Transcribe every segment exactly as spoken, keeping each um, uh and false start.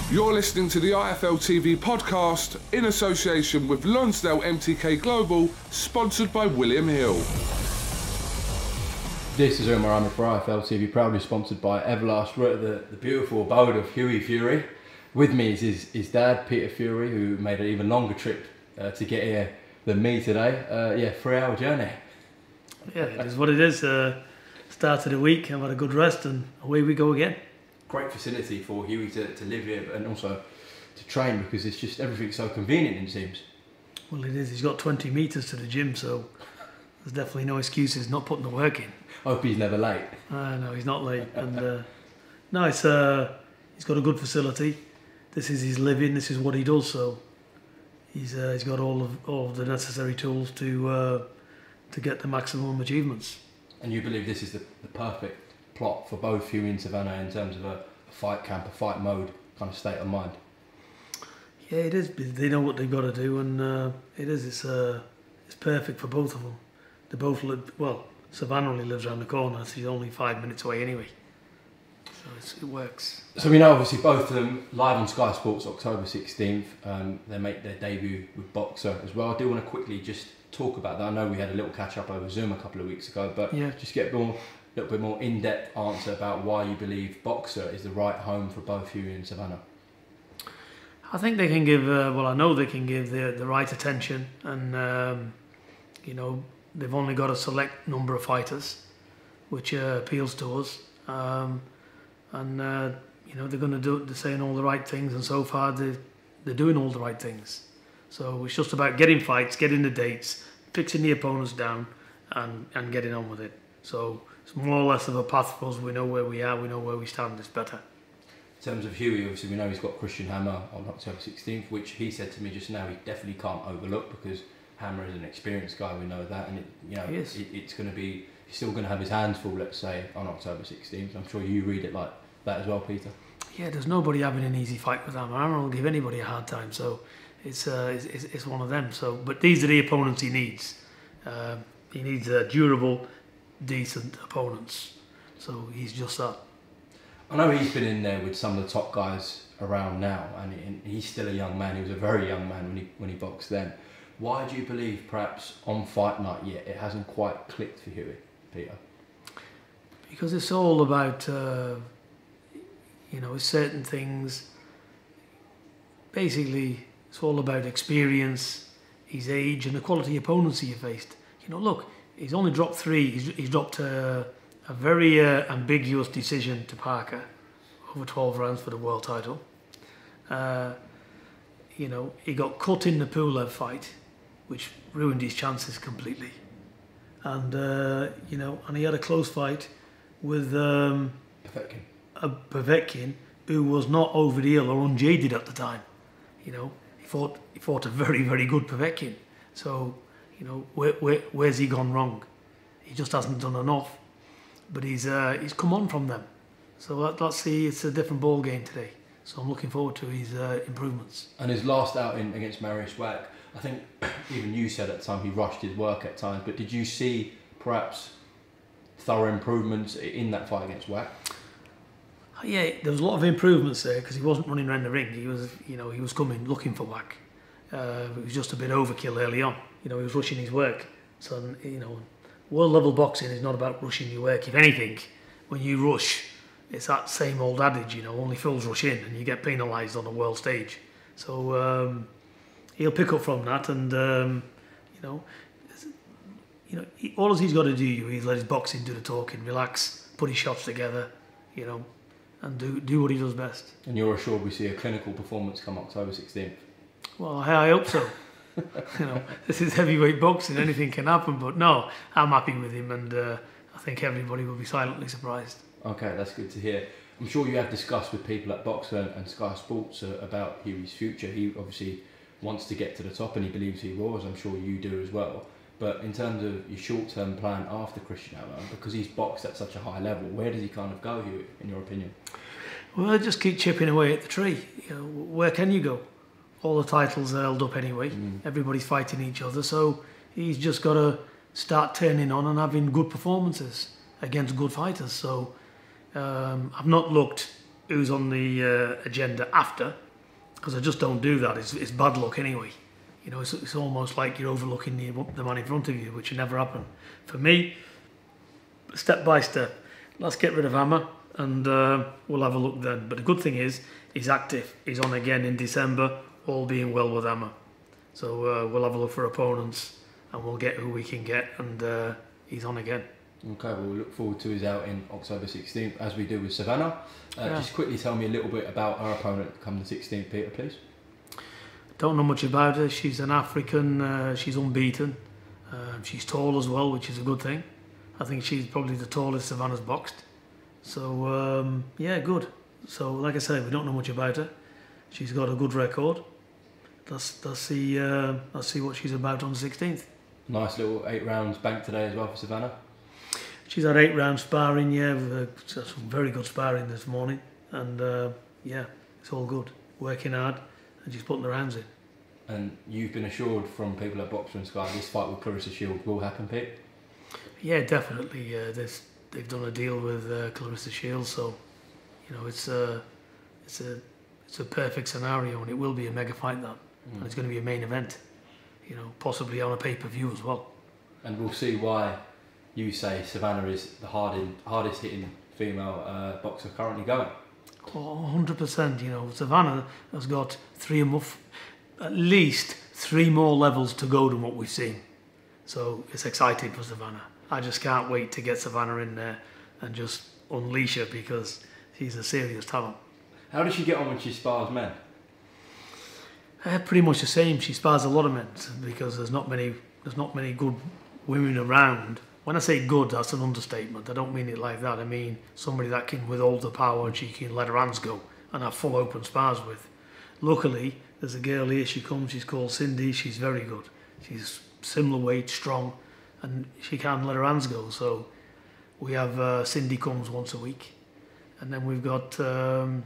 You're listening to the I F L T V podcast in association with Lonsdale M T K Global, sponsored by William Hill. This is Umar Ahmed for I F L T V, proudly sponsored by Everlast. We're at the, the beautiful abode of Hughie Fury. With me is his, his dad, Peter Fury, who made an even longer trip uh, to get here than me today. Uh, yeah, three hour journey. Yeah, it is what it is. Uh, start of the week, I've had a good rest and away we go again. Great facility for Hughie to, to live here and also to train, because it's just everything's so convenient, it seems. Well, it is. He's got twenty metres to the gym, so there's definitely no excuses not putting the work in. I hope he's never late. Uh, no, he's not late. And uh, no, it's, uh, he's got a good facility. This is his living. This is what he does. So he's uh, he's got all of all of the necessary tools to uh, to get the maximum achievements. And you believe this is the, the perfect plot for both Hughie and Savannah in terms of a, a fight camp, a fight mode kind of state of mind? Yeah, it is. They know what they've got to do, and uh, it is. It's uh, it's perfect for both of them. They both live well. Savannah only lives around the corner. So she's only five minutes away anyway. So it's, it works. So we know obviously both of them live on Sky Sports October sixteenth. Um, they make their debut with Boxer as well. I do want to quickly just talk about that. I know we had a little catch up over Zoom a couple of weeks ago, but yeah. just get more. A little bit more in-depth answer about why you believe Boxer is the right home for both Hughie and Savannah. I think they can give, uh, well I know they can give the, the right attention, and um, you know, they've only got a select number of fighters, which uh, appeals to us, um, and uh, you know, they're going to do, they're saying all the right things, and so far they, they're doing all the right things. So it's just about getting fights, getting the dates, fixing the opponents down, and, and getting on with it. So it's more or less of a path for us. We know where we are, we know where we stand, it's better. In terms of Hughie, obviously we know he's got Christian Hammer on October sixteenth, which he said to me just now he definitely can't overlook, because Hammer is an experienced guy, we know that, and it, you know, it, it's going to be, he's still going to have his hands full, let's say, on October sixteenth. I'm sure you read it like that as well, Peter. Yeah, there's nobody having an easy fight with Hammer. Hammer will give anybody a hard time, so it's, uh, it's, it's one of them. So, but these are the opponents he needs. Uh, he needs a durable, decent opponents, so he's just that. I know he's been in there with some of the top guys around now, and he's still a young man. He was a very young man when he when he boxed then. Why do you believe perhaps on fight night yet it hasn't quite clicked for Hughie, Peter? Because it's all about uh, you know, certain things. Basically it's all about experience, his age, and the quality opponents he faced. You know, look, he's only dropped three. He's, he's dropped a, a very uh, ambiguous decision to Parker over twelve rounds for the world title. Uh, you know, he got cut in the Pulev fight, which ruined his chances completely. And, uh, you know, and he had a close fight with um, Povetkin. a Povetkin who was not over the hill or unjaded at the time. You know, he fought, he fought a very, very good Povetkin. So, you know, where, where, where's he gone wrong? He just hasn't done enough. But he's uh, he's come on from them. So let, let's see, it's a different ball game today. So I'm looking forward to his uh, improvements. And his last outing against Mariusz Wach, I think even you said at the time he rushed his work at times, but did you see perhaps thorough improvements in that fight against Wach? Yeah, there was a lot of improvements there because he wasn't running around the ring. He was, you know, he was coming looking for Wach. Uh, it was just a bit overkill early on. You know, he was rushing his work. So, you know, world level boxing is not about rushing your work. If anything, when you rush, it's that same old adage, you know, only fools rush in and you get penalised on the world stage. So um, he'll pick up from that, and um, you know, you know, he, all he's got to do is let his boxing do the talking, relax, put his shots together, you know, and do do what he does best. And you're assured we see a clinical performance come October sixteenth? Well, I, I hope so. You know, this is heavyweight boxing, anything can happen, but no, I'm happy with him, and uh, I think everybody will be silently surprised. Okay, that's good to hear. I'm sure you have discussed with people at Boxer and Sky Sports uh, about Hughie's future. He obviously wants to get to the top, and he believes he will, as I'm sure you do as well. But in terms of your short-term plan after Christian Hammer, because he's boxed at such a high level, where does he kind of go, Hughie, in your opinion? Well, just keep chipping away at the tree. You know, where can you go? All the titles are held up anyway. Mm. Everybody's fighting each other, so he's just got to start turning on and having good performances against good fighters. So um, I've not looked who's on the uh, agenda after, because I just don't do that. It's, it's bad luck anyway. You know, it's, it's almost like you're overlooking the, the man in front of you, which would never happen. For me, step by step, let's get rid of Hammer and uh, we'll have a look then. But the good thing is, he's active. He's on again in December, all being well with Hammer. So uh, we'll have a look for opponents and we'll get who we can get, and uh, he's on again. Okay, well, we'll look forward to his outing October sixteenth, as we do with Savannah. Uh, Yeah. Just quickly tell me a little bit about our opponent come the sixteenth, Peter, please. Don't know much about her. She's an African. Uh, she's unbeaten. Uh, she's tall as well, which is a good thing. I think she's probably the tallest Savannah's boxed. So um, yeah, good. So like I say, we don't know much about her. She's got a good record. Let's let's see uh, let's see what she's about on the sixteenth. Nice little eight rounds bank today as well for Savannah. She's had eight rounds sparring. Yeah, we've had some very good sparring this morning, and uh, yeah, it's all good. Working hard, and she's putting her hands in. And you've been assured from people at Boxer and Sky this fight with Clarissa Shields will happen, Pete? Yeah, definitely. Uh, this, they've done a deal with uh, Clarissa Shields, so you know it's a it's a it's a perfect scenario, and it will be a mega fight that, mm. and it's going to be a main event. You know, possibly on a pay per view as well. And we'll see why you say Savannah is the hardest hardest hitting female uh, boxer currently going. Oh, one hundred percent. You know, Savannah has got three more, at least three more levels to go than what we've seen. So it's exciting for Savannah. I just can't wait to get Savannah in there and just unleash her, because she's a serious talent. How does she get on when she spars men? Uh, pretty much the same. She spars a lot of men because there's not many there's not many good women around. When I say good, that's an understatement. I don't mean it like that. I mean somebody that can withhold the power and she can let her hands go and have full open spars with. Luckily, there's a girl here. She comes. She's called Cindy. She's very good. She's similar weight, strong, and she can let her hands go. So we have uh, Cindy comes once a week, and then we've got um,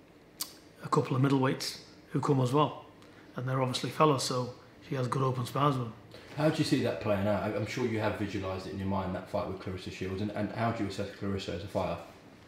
a couple of middleweights who come as well. And they're obviously fellas, so she has good open spars with them. How do you see that playing out? I'm sure you have visualised it in your mind, that fight with Clarissa Shields, and, and how do you assess Clarissa as a fighter?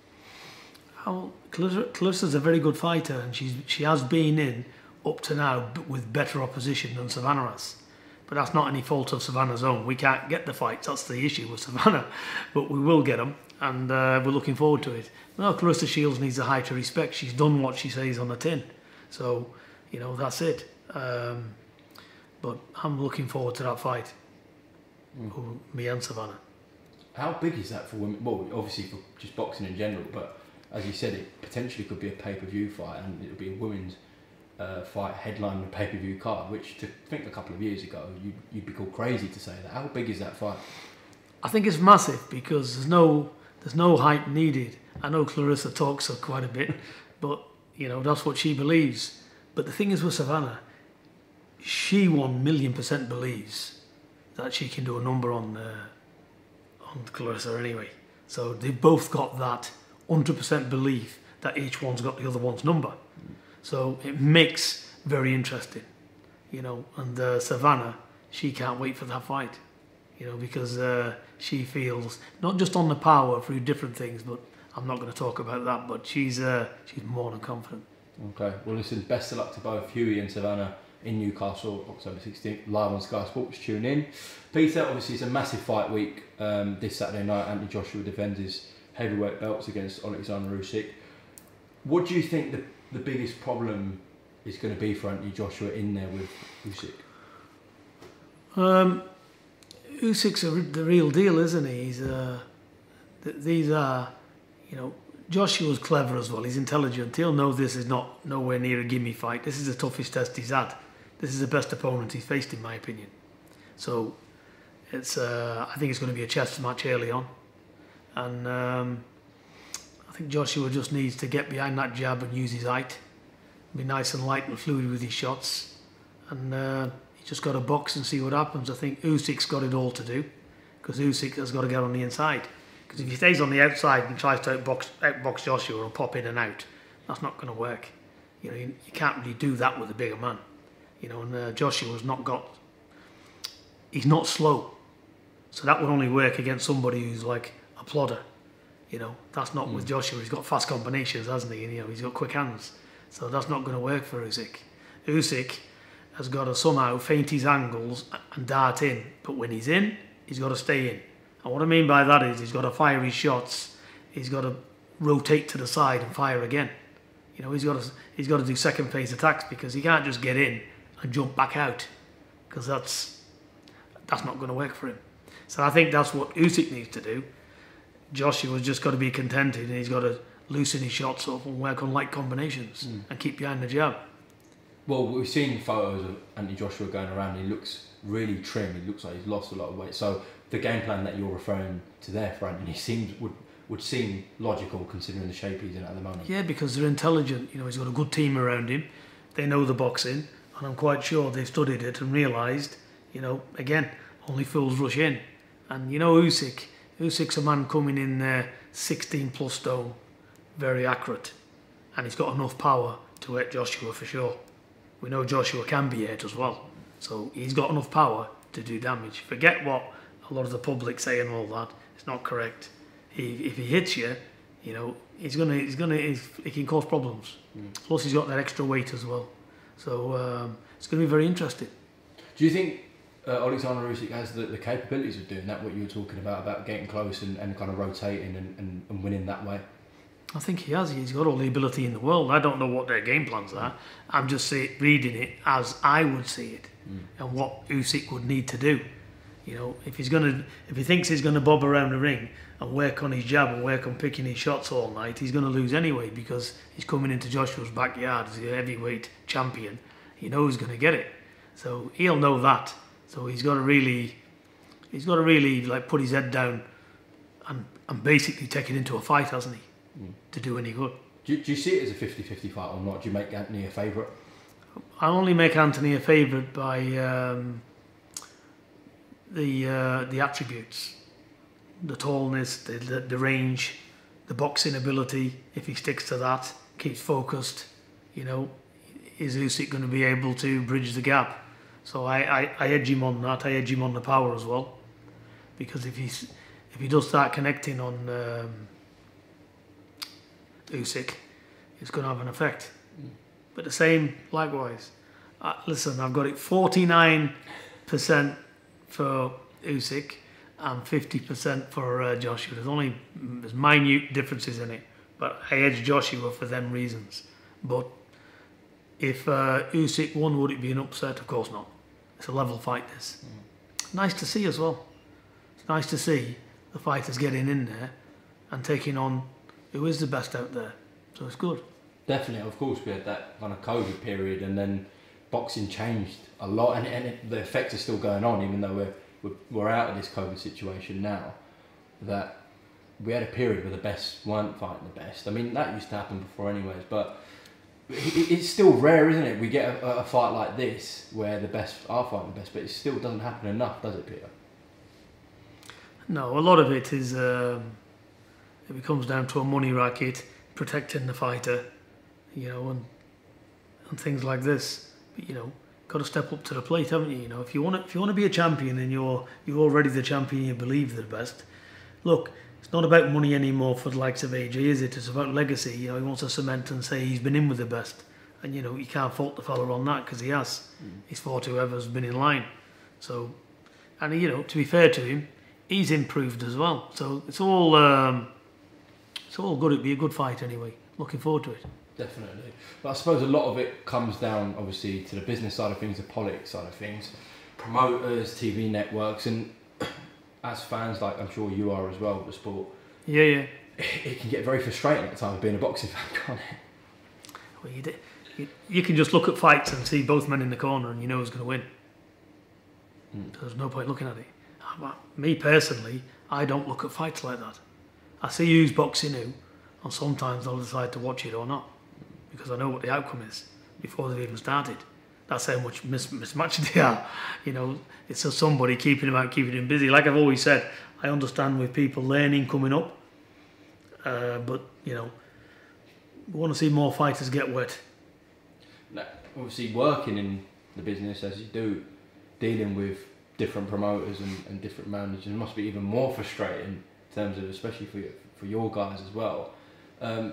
Well, Clarissa, Clarissa's a very good fighter, and she's she has been in up to now with better opposition than Savannah has. But that's not any fault of Savannah's own. We can't get the fights, that's the issue with Savannah. But we will get them, and uh, we're looking forward to it. No, Clarissa Shields needs a high to respect. She's done what she says on the tin. So, you know, that's it. Um, but I'm looking forward to that fight. Mm. Me and Savannah. How big is that for women? Well, obviously for just boxing in general, but as you said, it potentially could be a pay-per-view fight, and it'll be a women's uh, fight headlining a pay-per-view card, which to think a couple of years ago, you, you'd be called crazy to say that. How big is that fight? I think it's massive because there's no there's no hype needed. I know Clarissa talks her quite a bit, but you know that's what she believes. But the thing is with Savannah, she one million percent believes that she can do a number on uh, on Clarissa anyway. So they've both got that one hundred percent belief that each one's got the other one's number. So it makes very interesting, you know. And uh, Savannah, she can't wait for that fight, you know, because uh, she feels not just on the power through different things, but I'm not going to talk about that. But she's uh, she's more than confident. Okay, well listen, best of luck to both Hughie and Savannah in Newcastle, October sixteenth, live on Sky Sports. Tune in. Peter, obviously it's a massive fight week um, this Saturday night. Anthony Joshua defends his heavyweight belts against Alexander Usyk. What do you think the, the biggest problem is going to be for Anthony Joshua in there with Usyk? Um, Usyk's a, the real deal, isn't he? He's uh, th- these are, you know, Joshua's clever as well. He's intelligent. He'll know this is not nowhere near a gimme fight. This is the toughest test he's had. This is the best opponent he's faced, in my opinion. So, it's uh, I think it's going to be a chess match early on, and um, I think Joshua just needs to get behind that jab and use his height, be nice and light and fluid with his shots, and uh, he just got to box and see what happens. I think Usyk's got it all to do, because Usyk has got to get on the inside. Because if he stays on the outside and tries to outbox, outbox Joshua or pop in and out, that's not going to work. You know, you, you can't really do that with a bigger man. You know, and uh, Joshua's not got. He's not slow, so that would only work against somebody who's like a plodder. You know, that's not Mm. with Joshua. He's got fast combinations, hasn't he? And, you know, he's got quick hands. So that's not going to work for Usyk. Usyk has got to somehow feint his angles and dart in. But when he's in, he's got to stay in. And what I mean by that is he's got to fire his shots. He's got to rotate to the side and fire again. You know, he's got to he's got to do second phase attacks because he can't just get in and jump back out, because that's that's not going to work for him. So I think that's what Usyk needs to do. Joshua's just got to be contented, and he's got to loosen his shots up and work on light combinations mm. and keep behind the jab. Well, we've seen photos of Anthony Joshua going around. He looks really trim. He looks like he's lost a lot of weight. So the game plan that you're referring to there for Anthony seems would would seem logical considering the shape he's in at the moment. Yeah, because they're intelligent. You know, he's got a good team around him. They know the boxing, and I'm quite sure they've studied it and realised, you know, again, only fools rush in. And you know, Usyk, Usyk's a man coming in there, sixteen plus stone, very accurate, and he's got enough power to hurt Joshua for sure. We know Joshua can be hurt as well, so he's got enough power to do damage. Forget what a lot of the public say and all that. It's not correct. He, if he hits you, you know, he's gonna, he's gonna, he's, he can cause problems. Mm. Plus, he's got that extra weight as well, so um, it's going to be very interesting. Do you think uh, Alexander Usyk has the, the capabilities of doing that? What you were talking about, about getting close and, and kind of rotating and, and, and winning that way? I think he has. He's got all the ability in the world. I don't know what their game plans are. I'm just say, reading it as I would see it, mm. and what Usyk would need to do. You know, if he's gonna, if he thinks he's gonna bob around the ring and work on his jab and work on picking his shots all night, he's gonna lose anyway, because he's coming into Joshua's backyard as a heavyweight champion. He knows he's gonna get it, so he'll know that. So he's got to really, he's got to really like put his head down and and basically take it into a fight, hasn't he? Mm. To do any good. Do you, do you see it as a fifty-fifty fight or not? Do you make Anthony a favourite? I only make Anthony a favourite by um, the uh, the attributes, the tallness, the, the the range, the boxing ability. If he sticks to that, keeps focused, you know, is Usyk going to be able to bridge the gap? So I, I, I edge him on that. I edge him on the power as well, because if he's if he does start connecting on um, Usyk, it's going to have an effect. Mm. But the same, likewise. Uh, listen, I've got it forty-nine percent for Usyk and fifty percent for uh, Joshua. There's only there's minute differences in it, but I edge Joshua for them reasons. But if uh, Usyk won, would it be an upset? Of course not. It's a level fight, this. Mm. Nice to see as well. It's nice to see the fighters getting in there and taking on who is the best out there. So it's good. Definitely, of course, we had that kind of COVID period, and then boxing changed a lot, and, and it, the effects are still going on, even though we're, we're we're out of this COVID situation now. That we had a period where the best weren't fighting the best. I mean, that used to happen before, anyways. But it, it's still rare, isn't it? We get a, a fight like this where the best are fighting the best, but it still doesn't happen enough, does it, Peter? No, a lot of it is. Um, it comes down to a money racket, protecting the fighter, you know, and and things like this. But, you know, got to step up to the plate, haven't you? You know, if you want to, if you want to be a champion and you're you're already the champion, you believe they're the best. Look, it's not about money anymore for the likes of A J, is it? It's about legacy. You know, he wants to cement and say he's been in with the best, and you know, you can't fault the fella on that because he has. Mm. He's fought whoever's been in line. So, and you know, to be fair to him, he's improved as well. So it's all um, it's all good. It'd be a good fight anyway. Looking forward to it. Definitely. But I suppose a lot of it comes down, obviously, to the business side of things, the politics side of things, promoters, T V networks, and as fans, like I'm sure you are as well, the sport. Yeah, yeah. It can get very frustrating at times being a boxing fan, can't it? Well, you, you, you can just look at fights and see both men in the corner, and you know who's going to win. Mm. So there's no point looking at it. Me personally, I don't look at fights like that. I see who's boxing who, and sometimes I'll decide to watch it or not, because I know what the outcome is before they've even started. That's how much mis- mismatched they are. You know, it's just somebody keeping them out, keeping them busy. Like I've always said, I understand with people learning coming up, uh, but you know, we want to see more fighters get wet. Now, obviously, working in the business as you do, dealing with different promoters and, and different managers must be even more frustrating in terms of, especially for for your guys as well. Um,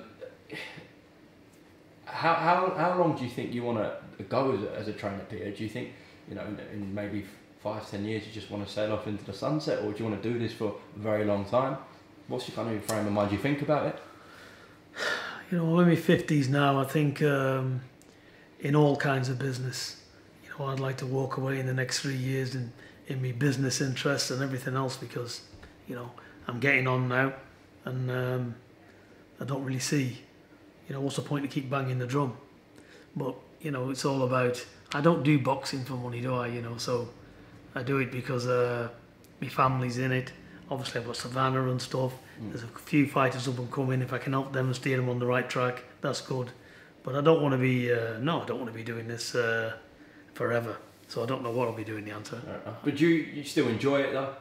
how, how how long do you think you want to go as a, as a trainer, Peter? Do you think, you know, in, in maybe five, ten years you just want to sail off into the sunset, or do you want to do this for a very long time? What's your kind of frame of mind? Do you think about it? You know, I'm in my fifties now. I think um, in all kinds of business, you know, I'd like to walk away in the next three years in, in my business interests and everything else, because, you know, I'm getting on now, and um, I don't really see, you know, what's the point to keep banging the drum? But, you know, it's all about, I don't do boxing for money, do I? You know, so I do it because uh, my family's in it. Obviously, I've got Savannah and stuff. Mm. There's a few fighters up and coming. If I can help them and steer them on the right track, that's good. But I don't want to be, uh, no, I don't want to be doing this uh, forever. So I don't know what I'll be doing, the answer. Uh, but you, you still enjoy it, though?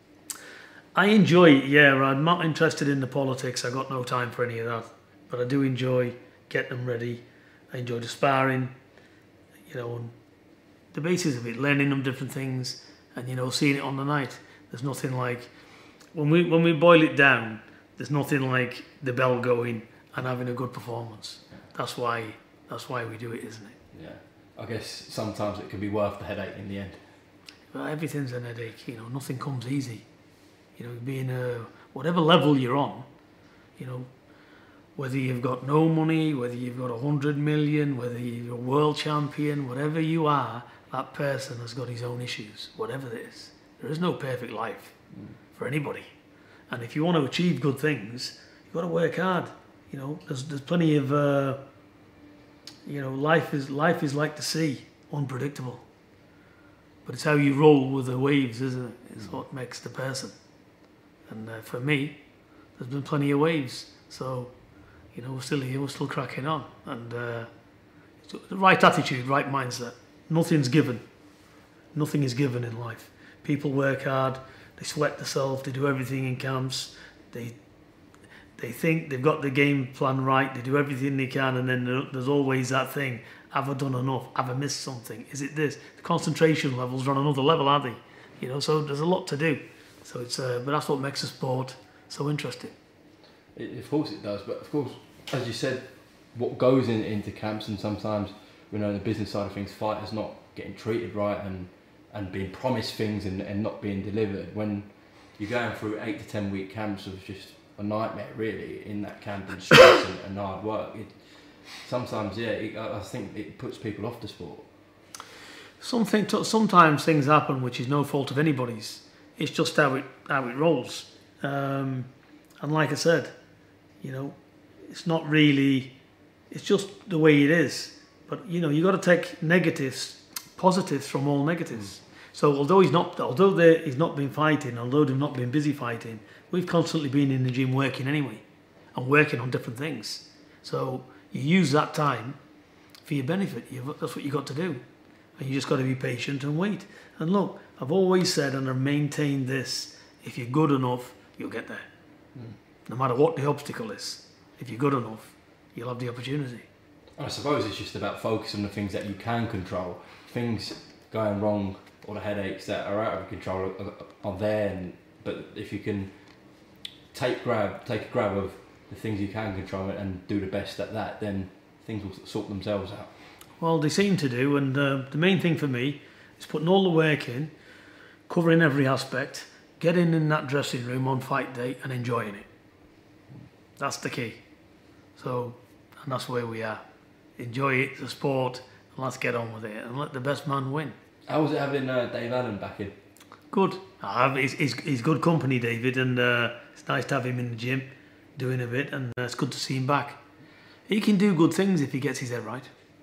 I enjoy it, yeah. I'm not interested in the politics. I've got no time for any of that. But I do enjoy getting them ready. I enjoy the sparring, you know, and the basis of it, learning them different things, and, you know, seeing it on the night. There's nothing like, when we when we boil it down, there's nothing like the bell going and having a good performance. That's why that's why we do it, isn't it? Yeah. I guess sometimes it can be worth the headache in the end. But everything's an headache, you know, nothing comes easy. You know, being a, whatever level you're on, you know, whether you've got no money, whether you've got a hundred million, whether you're a world champion, whatever you are, that person has got his own issues, whatever it is. There is no perfect life mm. for anybody. And if you want to achieve good things, you've got to work hard. You know, there's there's plenty of, uh, you know, life is life is like the sea, unpredictable. But it's how you roll with the waves, isn't it? It's mm. what makes the person. And uh, for me, there's been plenty of waves. So, you know, we're still here, we're still cracking on. And uh, the right attitude, right mindset. Nothing's given. Nothing is given in life. People work hard, they sweat themselves, they do everything in camps, they they think they've got the game plan right, they do everything they can, and then there's always that thing, have I done enough, have I missed something, is it this? The concentration levels are on another level, aren't they? You know, so there's a lot to do. So it's, uh, but that's what makes the sport so interesting. It, of course it does, but of course, as you said, what goes in, into camps, and sometimes, you know, the business side of things, fighters not getting treated right and and being promised things and, and not being delivered. When you're going through eight to ten week camps of just a nightmare, really, in that camp, and stress and, and hard work, it, sometimes, yeah, it, I think it puts people off the sport. Something, sometimes things happen which is no fault of anybody's. It's just how it how it rolls. Um, and like I said, you know, it's not really, it's just the way it is. But, you know, you got to take negatives, positives from all negatives. Mm. So although he's not, although he's not been fighting, although they've not been busy fighting, we've constantly been in the gym working anyway, and working on different things. So you use that time for your benefit. You've, that's what you got to do, and you just got to be patient and wait. And look, I've always said, and I've maintained this: if you're good enough, you'll get there. Mm. No matter what the obstacle is, if you're good enough, you'll have the opportunity. I suppose it's just about focusing on the things that you can control. Things going wrong or the headaches that are out of control are, are there, and, but if you can take grab, take a grab of the things you can control and do the best at that, then things will sort themselves out. Well, they seem to do, and uh, the main thing for me is putting all the work in, covering every aspect, getting in that dressing room on fight day and enjoying it. That's the key. So, and that's where we are. Enjoy it, the sport, and let's get on with it and let the best man win. How was it having uh, Dave Allen back in? Good. Uh, he's, he's, he's good company, David, and uh, it's nice to have him in the gym doing a bit, and uh, it's good to see him back. He can do good things if he gets his head right.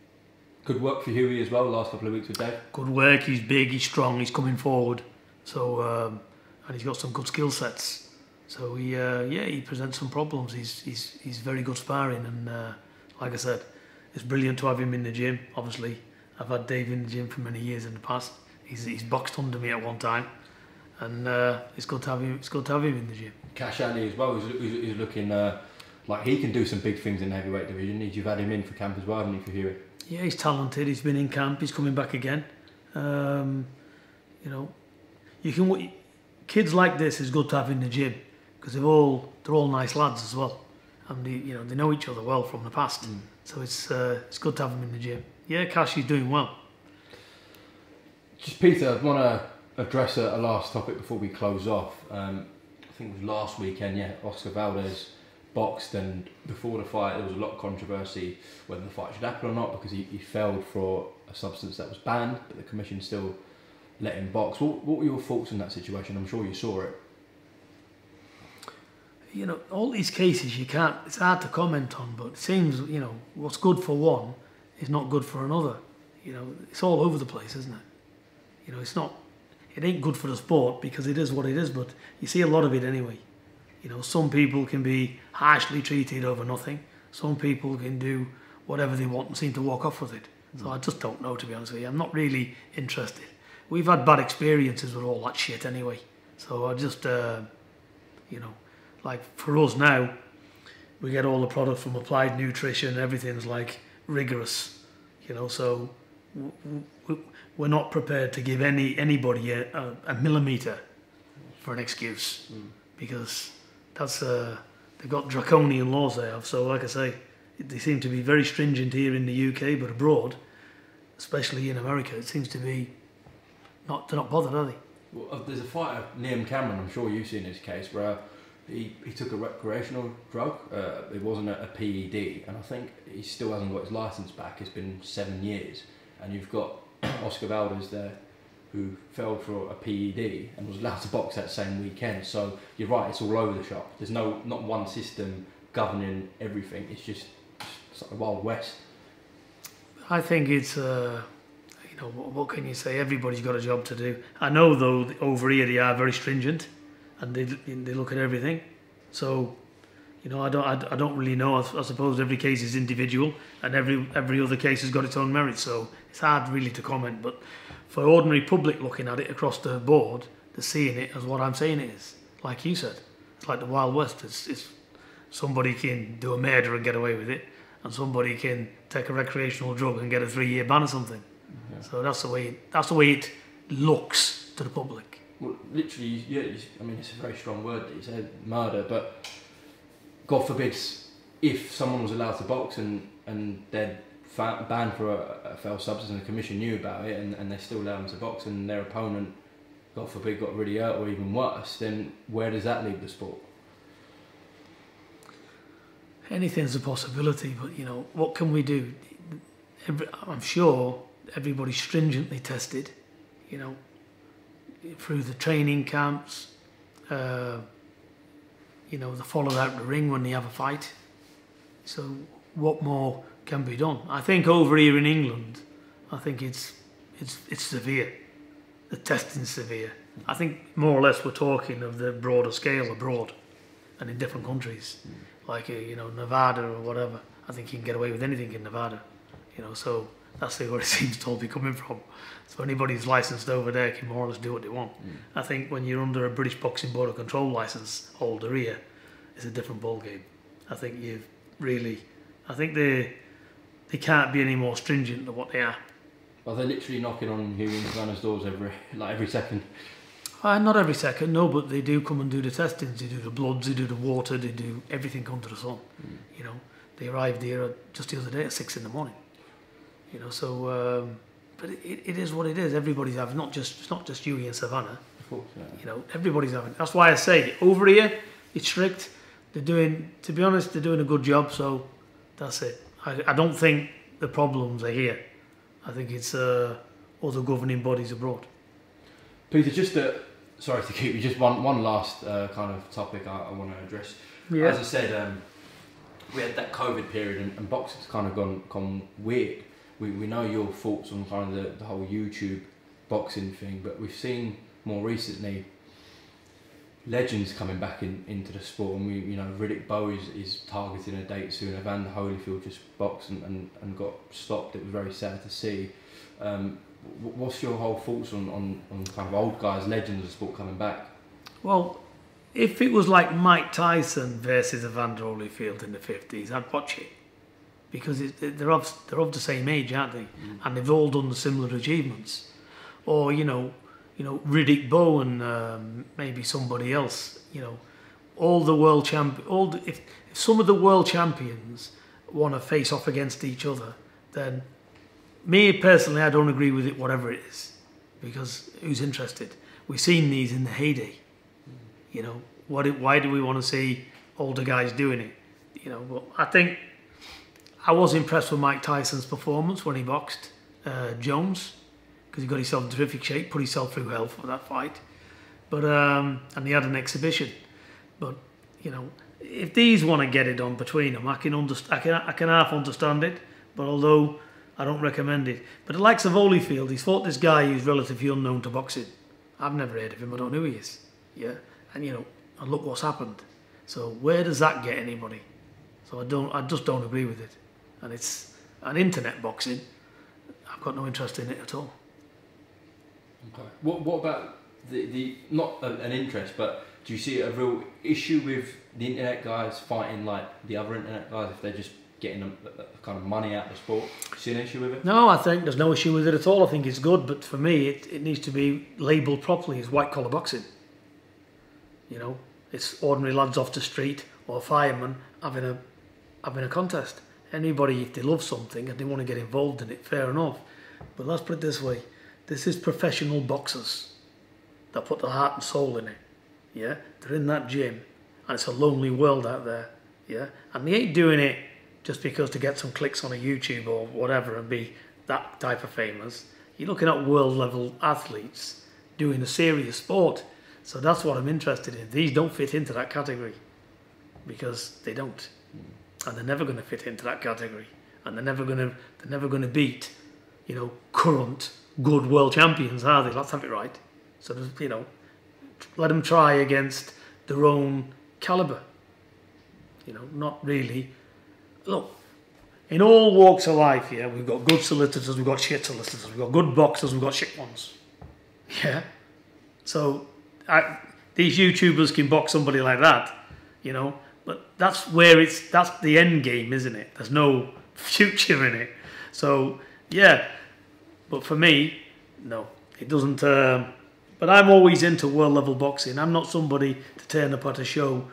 Good work for Huey as well, the last couple of weeks with Dave. Good work, he's big, he's strong, he's coming forward. So, um, and he's got some good skill sets. So he, uh, yeah, he presents some problems. He's he's he's very good sparring, and uh, like I said, it's brilliant to have him in the gym. Obviously, I've had Dave in the gym for many years in the past. He's he's boxed under me at one time, and uh, it's good to have him. It's good to have him in the gym. Cash Ali as well. He's, he's, he's looking uh, like he can do some big things in the heavyweight division. You've had him in for camp as well, haven't you, for Huey? Yeah, he's talented. He's been in camp. He's coming back again. Um, you know, you can kids like this is good to have in the gym because they've all they're all nice lads as well, and they, you know they know each other well from the past. Mm. So it's uh, it's good to have them in the gym. Yeah, Cash is doing well. Just Peter, I want to address a, a last topic before we close off. Um, I think it was last weekend. Yeah, Oscar Valdez boxed, and before the fight there was a lot of controversy whether the fight should happen or not, because he, he failed for a substance that was banned, but the commission still let him box. What, what were your thoughts on that situation? I'm sure you saw it. You know, all these cases you can't, it's hard to comment on, but it seems, you know, what's good for one is not good for another. You know, it's all over the place, isn't it? You know, it's not, it ain't good for the sport because it is what it is, but you see a lot of it anyway. You know, some people can be harshly treated over nothing. Some people can do whatever they want and seem to walk off with it. So I just don't know, to be honest with you. I'm not really interested. We've had bad experiences with all that shit anyway. So I just, uh, you know, like for us now, we get all the product from Applied Nutrition. Everything's like rigorous, you know. So w- w- we're not prepared to give any anybody a, a, a millimetre for an excuse, mm. because that's uh, they've got draconian laws they have. So like I say, they seem to be very stringent here in the U K, but abroad, especially in America, it seems to be not they're not bothered, are they? Well, there's a fighter, Liam Cameron, I'm sure you've seen his case, where he, he took a recreational drug. Uh, it wasn't a, a P E D, and I think he still hasn't got his licence back. It's been seven years, and you've got Oscar Valdez there, who fell for a P E D and was allowed to box that same weekend. So you're right, it's all over the shop. There's no not one system governing everything. It's just it's like the Wild West. I think it's, uh, you know, what, what can you say? Everybody's got a job to do. I know though that over here they are very stringent, and they they look at everything. So, you know, I don't I, I don't really know. I, I suppose every case is individual, and every every other case has got its own merits. So it's hard really to comment. But for ordinary public looking at it across the board, they're seeing it as what I'm saying it is. Like you said, it's like the Wild West. It's, it's somebody can do a murder and get away with it, and somebody can take a recreational drug and get a three-year ban or something. Yeah. So that's the way that's the way it looks to the public. Well, literally, yeah. I mean, it's a very strong word that you said, murder. But God forbid, if someone was allowed to box and and they're banned for a, a foul substance and the commission knew about it, and, and they still allow them to box, and their opponent, God forbid, got really hurt or even worse, then where does that leave the sport? Anything's a possibility, but you know, what can we do? Every, I'm sure everybody's stringently tested, you know, through the training camps, uh, you know, the followed out the ring when they have a fight. So what more can be done? I think over here in England, I think it's it's it's severe. The testing's severe. I think more or less we're talking of the broader scale abroad and in different countries, mm. like uh, you know, Nevada or whatever. I think you can get away with anything in Nevada, you know. So that's where it seems to all be coming from. So anybody who's licensed over there can more or less do what they want. Mm. I think when you're under a British Boxing Board of Control license holder here, it's a different ball game. I think you've really, I think they they can't be any more stringent than what they are. Are they literally knocking on Hughie and Savannah's doors every like every second? Uh, not every second, no, but they do come and do the testings. They do the bloods, they do the water, they do everything under the sun. Mm. You know, they arrived here just the other day at six in the morning. You know, so um, but it, it is what it is. Everybody's having, not just it's not just Hughie and Savannah. Of course, yeah. You know, everybody's having. That's why I say over here it's strict. They're doing, to be honest, they're doing a good job. So that's it. I, I don't think the problems are here. I think it's uh, other governing bodies abroad. Peter, just uh, sorry to keep you. Just one one last uh, kind of topic I, I want to address. Yeah. As I said, um, we had that COVID period, and, and boxing's kind of gone gone weird. We we know your thoughts on kind of the, the whole YouTube boxing thing, but we've seen more recently legends coming back in, into the sport, and we, you know, Riddick Bowe is, is targeting a date soon. Evander Holyfield just boxed and, and, and got stopped. It was very sad to see. Um, what's your whole thoughts on, on, on kind of old guys, legends of the sport coming back? Well, if it was like Mike Tyson versus Evander Holyfield in the fifties, I'd watch it. Because it, they're, of, they're of the same age, aren't they? Mm. And they've all done the similar achievements. Or, you know, you know, Riddick Bowe and um, maybe somebody else, you know, all the world champ, all the, if, if some of the world champions want to face off against each other, then me personally, I don't agree with it, whatever it is, because who's interested? We've seen these in the heyday. You know, what? Why do we want to see older guys doing it? You know, but I think I was impressed with Mike Tyson's performance when he boxed uh, Jones, because he got himself in terrific shape, put himself through hell for that fight. But um, and he had an exhibition. But you know, if these want to get it on between them, I can underst- I can I can half understand it. But although I don't recommend it. But the likes of Holyfield, he's fought this guy who's relatively unknown to boxing. I've never heard of him. I don't know who he is. Yeah, and you know, and look what's happened. So where does that get anybody? So I don't. I just don't agree with it. And it's an internet boxing. I've got no interest in it at all. Okay. What What about the the not a, an interest, but do you see a real issue with the internet guys fighting like the other internet guys if they're just getting a, a kind of money out of the sport? Do you see an issue with it? No, I think there's no issue with it at all. I think it's good, but for me, it, it needs to be labelled properly as white collar boxing. You know, it's ordinary lads off the street or firemen having a having a contest. Anybody, if they love something and they want to get involved in it, fair enough. But let's put it this way: this is professional boxers that put their heart and soul in it. Yeah, they're in that gym, and it's a lonely world out there. Yeah, and they ain't doing it just because to get some clicks on a YouTube or whatever and be that type of famous. You're looking at world level athletes doing a serious sport. So that's what I'm interested in. These don't fit into that category because they don't, and they're never going to fit into that category, and they're never going to they're never going to beat, you know, current good world champions, are they? Let's have it right. So you know, let them try against their own caliber. You know, not really. Look, in all walks of life, yeah, we've got good solicitors, we've got shit solicitors, we've got good boxers, we've got shit ones. Yeah. So I, these YouTubers can box somebody like that, you know, but that's where it's, that's the end game, isn't it? There's no future in it. So, yeah, but for me, no, it doesn't, um, but I'm always into world level boxing. I'm not somebody to turn up at a show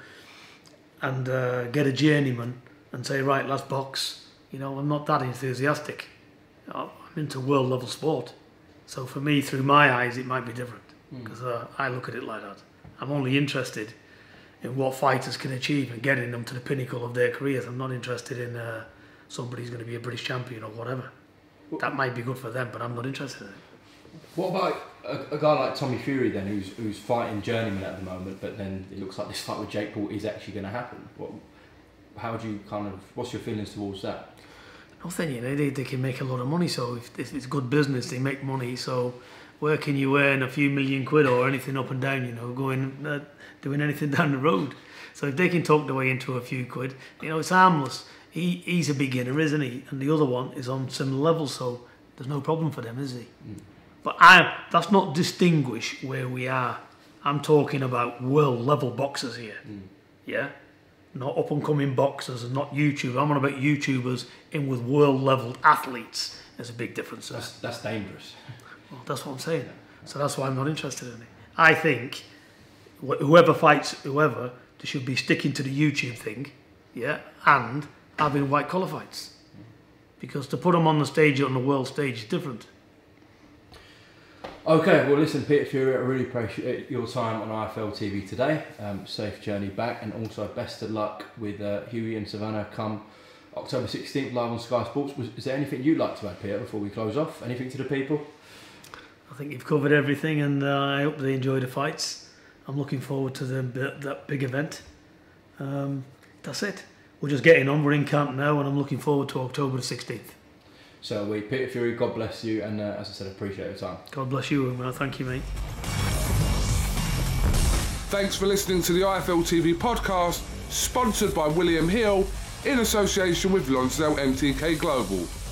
and uh, get a journeyman and say, right, let's box. You know, I'm not that enthusiastic. I'm into world level sport. So for me, through my eyes, it might be different because mm. uh, I look at it like that. I'm only interested in what fighters can achieve and getting them to the pinnacle of their careers. I'm not interested in uh, somebody who's going to be a British champion or whatever. Well, that might be good for them, but I'm not interested in it. What about a, a guy like Tommy Fury then, who's who's fighting journeyman at the moment, but then it looks like this fight with Jake Paul is actually going to happen? What, how do you kind of, what's your feelings towards that? Nothing, you know, they, they can make a lot of money, so if it's, it's good business, they make money, so where can you earn a few million quid or anything up and down, you know, going, uh, doing anything down the road? So if they can talk their way into a few quid, you know, it's harmless. He, he's a beginner, isn't he? And the other one is on similar level, so there's no problem for them, is he? Mm. But I, that's not distinguish where we are. I'm talking about world level boxers here, mm. yeah? Not up and coming boxers and not YouTube. I'm on about YouTubers in with world level athletes. There's a big difference there. That's, that's dangerous. Well, that's what I'm saying. So that's why I'm not interested in it. I think wh- whoever fights whoever, they should be sticking to the YouTube thing, yeah, and having white collar fights. Because to put them on the stage, on the world stage, is different. Okay, well listen, Peter Fury, I really appreciate your time on I F L T V today. Um, safe journey back, and also best of luck with uh, Hughie and Savannah come October sixteenth live on Sky Sports. Was, is there anything you'd like to add, Peter, before we close off? Anything to the people? I think you've covered everything, and uh, I hope they enjoy the fights. I'm looking forward to the, that big event. Um, that's it. We're just getting on. We're in camp now, and I'm looking forward to October the sixteenth. So we, Peter Fury, God bless you, and uh, as I said, appreciate your time. God bless you, Umar. Thank you, mate. Thanks for listening to the I F L T V podcast, sponsored by William Hill in association with Lonsdale M T K Global.